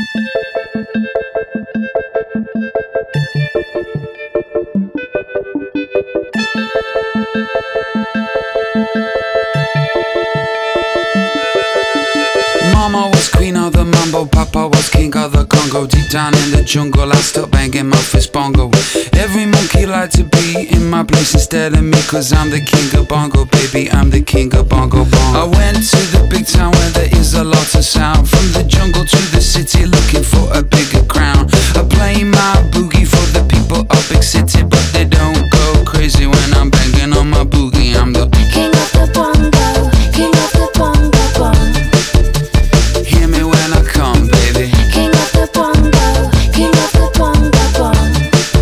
Mama was queen of the mambo, Papa was king of the Congo. Deep down in the jungle, I stopped banging my fist bongo. Every monkey liked to be in my place instead of me, cause I'm the king of bongo, baby, I'm the king of bongo bongo. I went to the big town where there is a lot of sound. From the jungle to the city, looking for a bigger crown. I play my boogie for the people of big city, but they don't go crazy when I'm banging on my boogie. I'm the king of the bongo, king of the bongo bongo. Hear me when I come, baby. King of the bongo, king of the bongo bongo.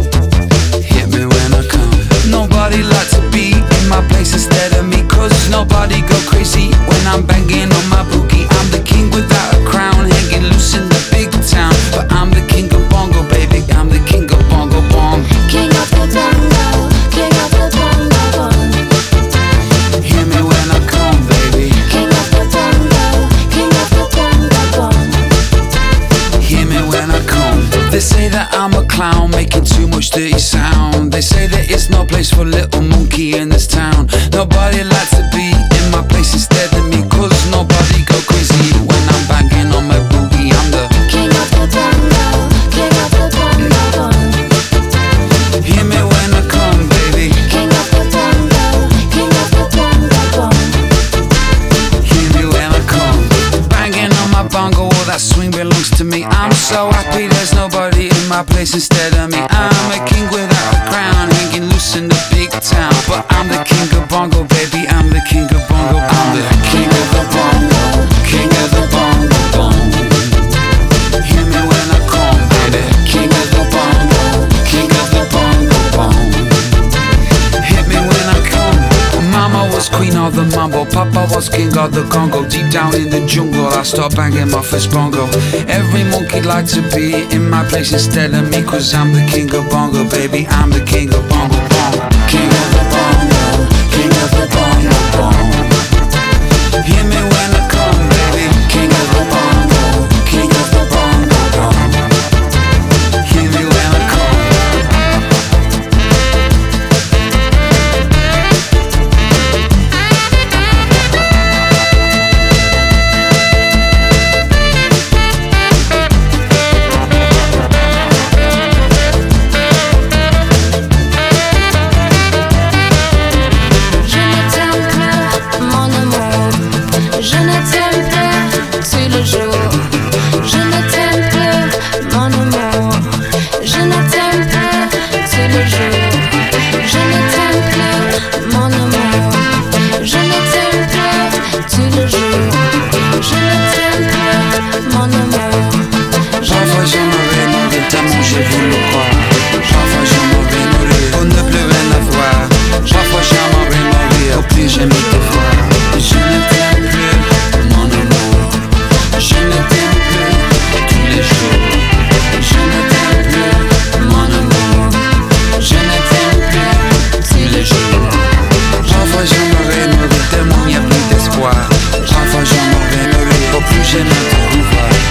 Hit me when I come. Nobody likes to be in my place instead of me, cause nobody go crazy when I'm banging on my boogie. I'm the king without a crown, hanging loose in the big town, but I'm the king of bongo, baby, I'm the king of bongo bongo. King of the bongo, king of the bongo bongo. Hear me when I come, baby. King of the bongo, king of the bongo bongo. Hear me when I come. They say that I'm a clown, making too much dirty sound. They say that it's no place for little monkey in this town. Nobody likes to be in my place instead of me, cause nobody go crazy when I'm banging on my boogie. I'm the king of the bongo, king of the bongo bongo. Hear me when I come, baby. King of the bongo, king of the bongo bongo. Hear me when I come. Banging on my bongo, all that swing belongs to me. I'm so happy there's nobody in my place instead of me. I'm a king without a crown, hanging loose in the big town, but I'm the king of bongo, baby, I'm the king of bongo. I'm the king of the bongo, king of the bongo bongo. Hear me when I come, baby. King of the bongo, king of the bongo bongo. Hit me when I come. Mama was queen of the mambo, Papa was king of the Congo. Deep down in the jungle, I start banging my fist bongo. Every monkey likes to be in my place instead of me, cause I'm the king of bongo, baby, I'm the king of bongo bongo. King of the bongo, king of the bongo bongo. Hear me when I come, baby. King of the bongo, king of the bongo bongo. Hear me when I come.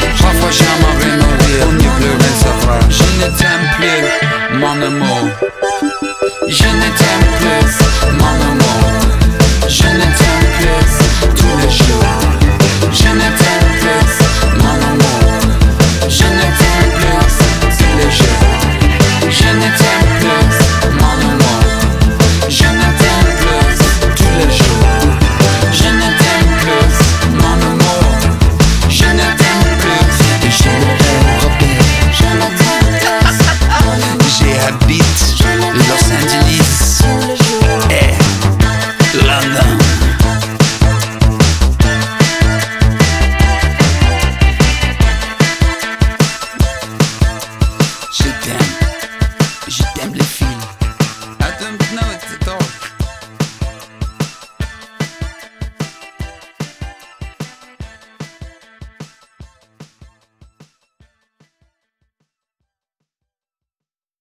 Parfois j'aimerais mourir, on ne peut rien savoir. Je ne t'aime plus, mon amour.